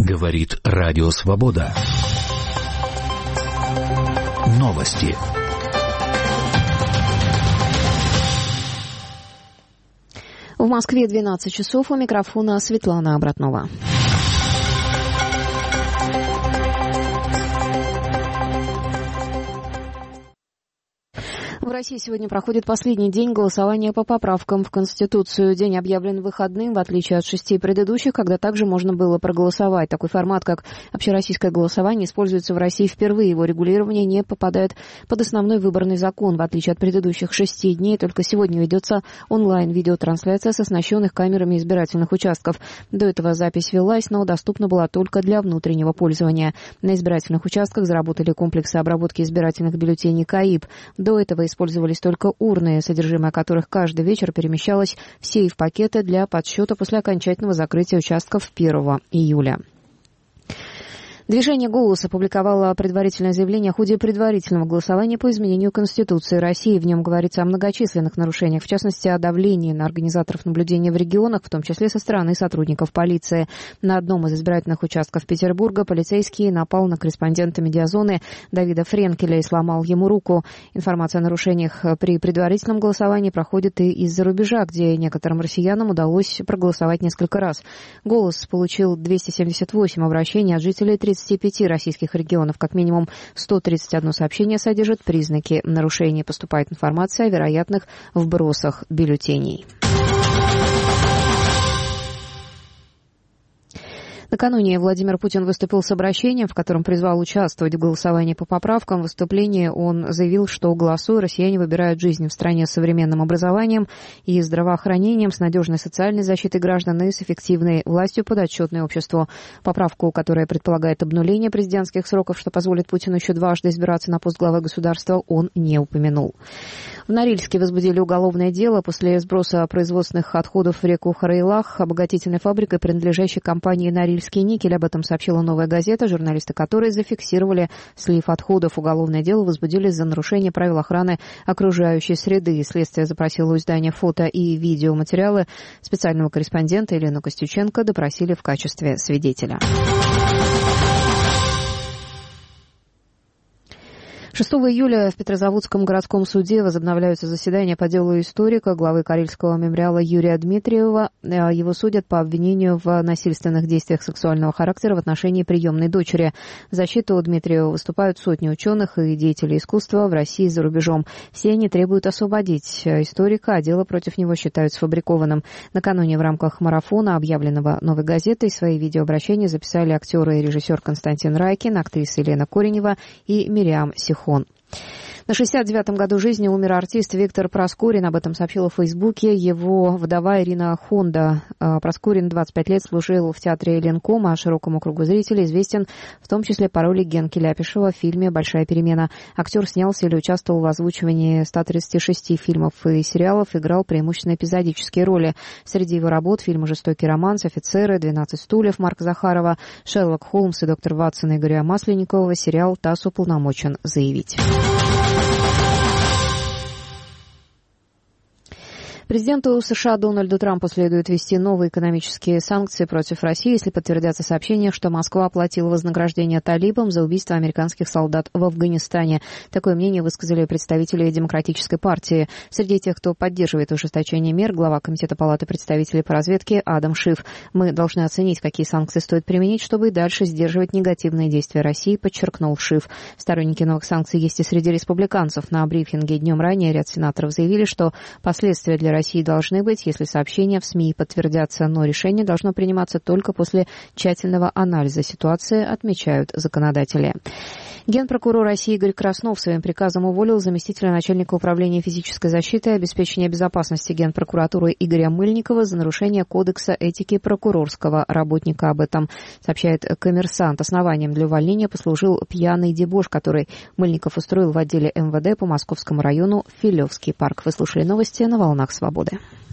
Говорит Радио Свобода. Новости. В Москве 12 часов. У микрофона Светлана Обратнова. В России сегодня проходит последний день голосования по поправкам в Конституцию. День объявлен выходным, в отличие от 6 предыдущих, когда также можно было проголосовать. Такой формат, как общероссийское голосование, используется в России впервые. Его регулирование не попадает под основной выборный закон. В отличие от предыдущих 6 дней, только сегодня ведется онлайн-видеотрансляция с оснащенных камерами избирательных участков. До этого запись велась, но доступна была только для внутреннего пользования. На избирательных участках заработали комплексы обработки избирательных бюллетеней КАИБ. До этого использовались только урны, содержимое которых каждый вечер перемещалось в сейф-пакеты для подсчета после окончательного закрытия участков 1 июля. Движение «Голос» опубликовало предварительное заявление о ходе предварительного голосования по изменению Конституции России. В нем говорится о многочисленных нарушениях, в частности, о давлении на организаторов наблюдения в регионах, в том числе со стороны сотрудников полиции. На одном из избирательных участков Петербурга полицейский напал на корреспондента «Медиазоны» Давида Френкеля и сломал ему руку. Информация о нарушениях при предварительном голосовании проходит и из-за рубежа, где некоторым россиянам удалось проголосовать несколько раз. «Голос» получил 278 обращений от жителей 35 российских регионов. Как минимум 131 сообщение содержит признаки нарушений. Поступает информация о вероятных вбросах бюллетеней. Накануне Владимир Путин выступил с обращением, в котором призвал участвовать в голосовании по поправкам. В выступлении он заявил, что, голосуя, россияне выбирают жизнь в стране с современным образованием и здравоохранением, с надежной социальной защитой граждан и с эффективной властью, подотчетной обществу. Поправку, которая предполагает обнуление президентских сроков, что позволит Путину еще дважды избираться на пост главы государства, он не упомянул. В Норильске возбудили уголовное дело после сброса производственных отходов в реку Хараилах обогатительной фабрикой, принадлежащей компании «Норильский никель». Об этом сообщила «Новая газета», журналисты которой зафиксировали слив отходов. Уголовное дело возбудили за нарушение правил охраны окружающей среды. Следствие запросило у издания фото и видеоматериалы. Специального корреспондента Елену Костюченко допросили в качестве свидетеля. 6 июля в Петрозаводском городском суде возобновляются заседания по делу историка, главы Карельского мемориала Юрия Дмитриева. Его судят по обвинению в насильственных действиях сексуального характера в отношении приемной дочери. В защиту Дмитриева выступают сотни ученых и деятелей искусства в России и за рубежом. Все они требуют освободить историка, а дело против него считают сфабрикованным. Накануне в рамках марафона, объявленного «Новой газетой», свои видеообращения записали актеры и режиссер Константин Райкин, актриса Елена Коренева и Мириам Сихон. На 69-м году жизни умер артист Виктор Проскурин. Об этом сообщила в Фейсбуке его вдова Ирина Хонда. Проскурин 25 лет служил в театре Ленком, а широкому кругу зрителей известен в том числе по роли Генки Ляпишева в фильме «Большая перемена». Актер снялся или участвовал в озвучивании 136 фильмов и сериалов, играл преимущественно эпизодические роли. Среди его работ фильмы «Жестокий романс», «Офицеры», «12 стульев» Марка Захарова, «Шерлок Холмс» и «Доктор Ватсон» Игоря Масленникова, сериал «ТАСС уполномочен заявить». Президенту США Дональду Трампу следует ввести новые экономические санкции против России, если подтвердятся сообщения, что Москва оплатила вознаграждение талибам за убийство американских солдат в Афганистане. Такое мнение высказали представители Демократической партии. Среди тех, кто поддерживает ужесточение мер, глава Комитета Палаты представителей по разведке Адам Шиф. «Мы должны оценить, какие санкции стоит применить, чтобы и дальше сдерживать негативные действия России», подчеркнул Шиф. Сторонники новых санкций есть и среди республиканцев. На брифинге днем ранее ряд сенаторов заявили, что последствия для России должны быть, если сообщения в СМИ подтвердятся, но решение должно приниматься только после тщательного анализа ситуации, отмечают законодатели. Генпрокурор России Игорь Краснов своим приказом уволил заместителя начальника управления физической защиты и обеспечения безопасности Генпрокуратуры Игоря Мыльникова за нарушение Кодекса этики прокурорского работника. Об этом сообщает «Коммерсант». Основанием для увольнения послужил пьяный дебош, который Мыльников устроил в отделе МВД по Московскому району Филевский парк. Вы слушали новости на «Волнах Свободы».